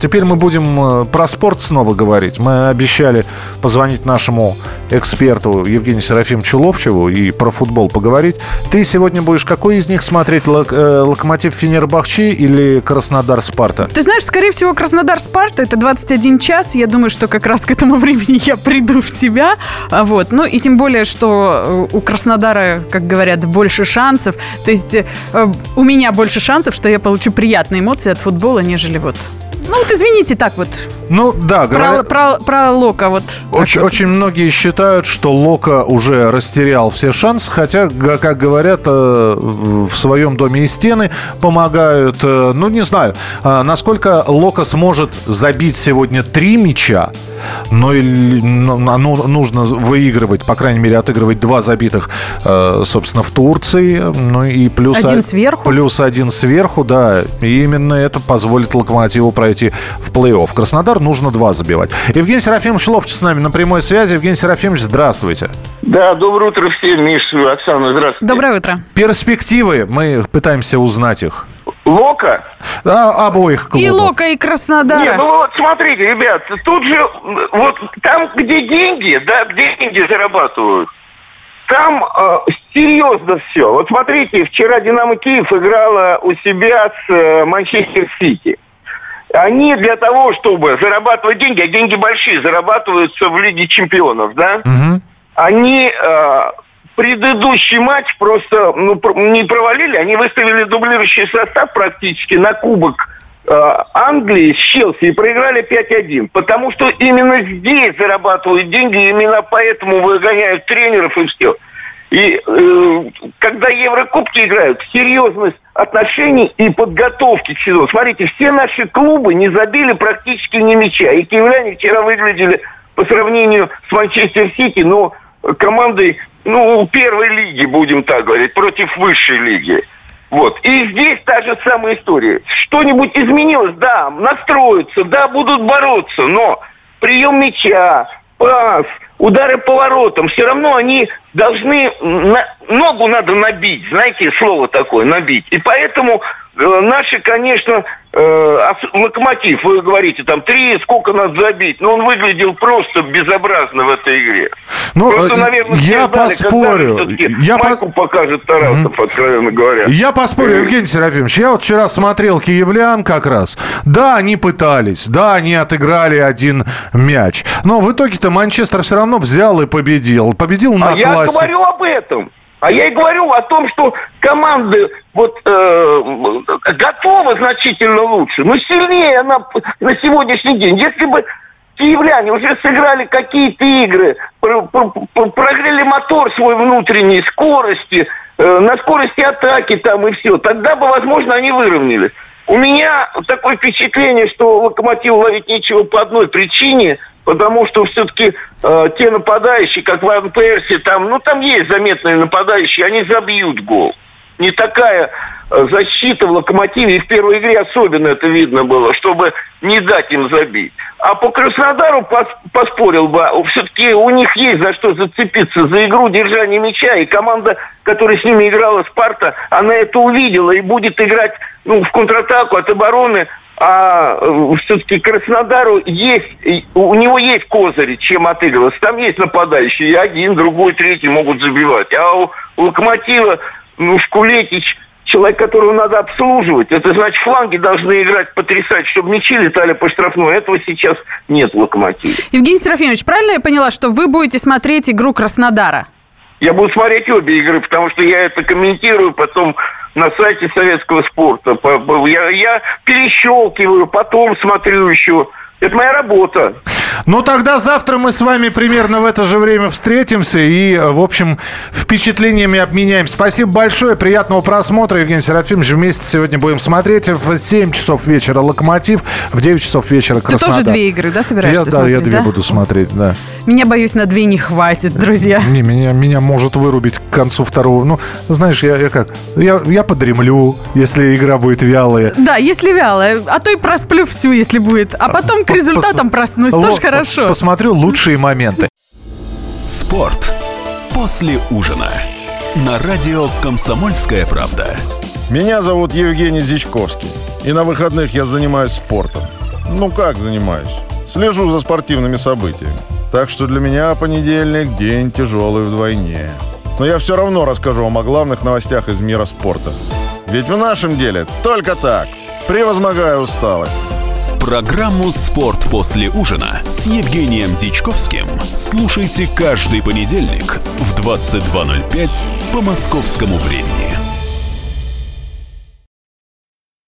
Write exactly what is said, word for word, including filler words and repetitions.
Теперь мы будем про спорт снова говорить. Мы обещали позвонить нашему эксперту Евгению Серафимовичу Ловчеву и про футбол поговорить. Ты сегодня будешь какой из них смотреть? Лок- э, Локомотив Фенербахче или Краснодар Спарта? Ты знаешь, скорее всего, Краснодар Спарта. Это двадцать один час. Я думаю, что как раз к этому времени я приду в себя. Вот. Ну и тем более, что у Краснодара, как говорят, больше шансов. То есть э, у меня больше шансов, что я получу приятные эмоции от футбола, нежели вот... Ну вот извините, так вот. Ну да, говорят... про, про, про Лока вот. Очень, вот. Очень многие считают, что Лока уже растерял все шансы, хотя, как говорят, в своем доме и стены помогают. Ну не знаю, насколько Лока сможет забить сегодня три мяча. Но ну, нужно выигрывать, по крайней мере, отыгрывать два забитых, собственно, в Турции. Ну и плюс один а, сверху. Плюс один сверху, да. И именно это позволит Локомотиву пройти в плей-офф. Краснодар нужно два забивать. Евгений Серафимович Ловчев с нами на прямой связи. Евгений Серафимович, здравствуйте. Да, доброе утро всем, Миша, Оксана, здравствуйте. Доброе утро. Перспективы, мы пытаемся узнать их. Лока? Да, обоих клубов. И Лока, и Краснодара. Не, ну вот смотрите, ребят, тут же, вот там, где деньги, да, где деньги зарабатывают, там э, серьезно все. Вот смотрите, вчера «Динамо Киев» играла у себя с э, «Манчестер Сити». Они для того, чтобы зарабатывать деньги, а деньги большие, зарабатываются в Лиге Чемпионов, да, угу. Они... Э, предыдущий матч просто ну, не провалили. Они выставили дублирующий состав практически на кубок э, Англии с Челси и проиграли пять один. Потому что именно здесь зарабатывают деньги, именно поэтому выгоняют тренеров и все. И э, когда Еврокубки играют, серьезность отношений и подготовки к сезону. Смотрите, все наши клубы не забили практически ни мяча. И киевляне вчера выглядели по сравнению с Манчестер Сити, но командой, ну, первой лиги, будем так говорить, против высшей лиги. Вот. И здесь та же самая история. Что-нибудь изменилось? Да, настроятся, да, будут бороться, но прием мяча, пас, удары по воротам, все равно они должны... На, ногу надо набить, знаете, слово такое, набить. И поэтому э, наши, конечно, э, Локомотив, вы говорите, там, три, сколько надо забить, но он выглядел просто безобразно в этой игре. Ну, просто, наверное, я ждали, поспорю. Я майку по... покажет Тарасов, mm-hmm. откровенно говоря. Я поспорю, Евгений Серафимович. Я вот вчера смотрел киевлян как раз. Да, они пытались. Да, они отыграли один мяч. Но в итоге-то Манчестер все равно взял и победил. Победил на а классе. Я говорю об этом. А я и говорю о том, что команды вот, э, готовы значительно лучше, но сильнее она на сегодняшний день. Если бы киевляне уже сыграли какие-то игры, про- про- про- прогрели мотор свой внутренней скорости, э, на скорости атаки там и все, тогда бы, возможно, они выровнялись. У меня такое впечатление, что Локомотиву ловить нечего по одной причине, потому что все-таки э, те нападающие, как Ван Перси, там, ну там есть заметные нападающие, они забьют гол. Не такая э, защита в Локомотиве, и в первой игре особенно это видно было, чтобы не дать им забить. А по Краснодару пос- поспорил бы, все-таки у них есть за что зацепиться, за игру держания мяча, и команда, которая с ними играла, Спарта, она это увидела и будет играть ну, в контратаку от обороны. А э, все-таки Краснодару есть, у него есть козыри, чем отыгрываться. Там есть нападающие, и один, другой, третий могут забивать. А у, у Локомотива, ну, Шкулетич, человек, которого надо обслуживать, это значит, фланги должны играть потрясающе, чтобы мячи летали по штрафной. Этого сейчас нет в Локомотиве. Евгений Серафимович, правильно я поняла, что вы будете смотреть игру Краснодара? Я буду смотреть обе игры, потому что я это комментирую потом на сайте Советского спорта. Я, я перещелкиваю, потом смотрю еще. Это моя работа. Ну, тогда завтра мы с вами примерно в это же время встретимся и, в общем, впечатлениями обменяемся. Спасибо большое, приятного просмотра. Евгений Серафимович, вместе сегодня будем смотреть. В семь часов вечера «Локомотив», в девять часов вечера «Краснодар». Ты тоже две игры, да, собираешься я, смотреть? Да, я две да? буду смотреть, да. Меня, боюсь, на две не хватит, друзья. Не, меня, меня может вырубить к концу второго. Ну, знаешь, я, я как? Я, я подремлю, если игра будет вялая. Да, если вялая. А то и просплю всю, если будет. А потом к результатам Пос... проснусь. Л... Тоже хорошо. Посмотрю лучшие моменты. Спорт после ужина. На радио «Комсомольская правда». Меня зовут Евгений Зичковский. И на выходных я занимаюсь спортом. Ну как занимаюсь? Слежу за спортивными событиями. Так что для меня понедельник – день тяжелый вдвойне. Но я все равно расскажу вам о главных новостях из мира спорта. Ведь в нашем деле только так. Превозмогая усталость. Программу «Спорт после ужина» с Евгением Дичковским слушайте каждый понедельник в двадцать два ноль пять по московскому времени.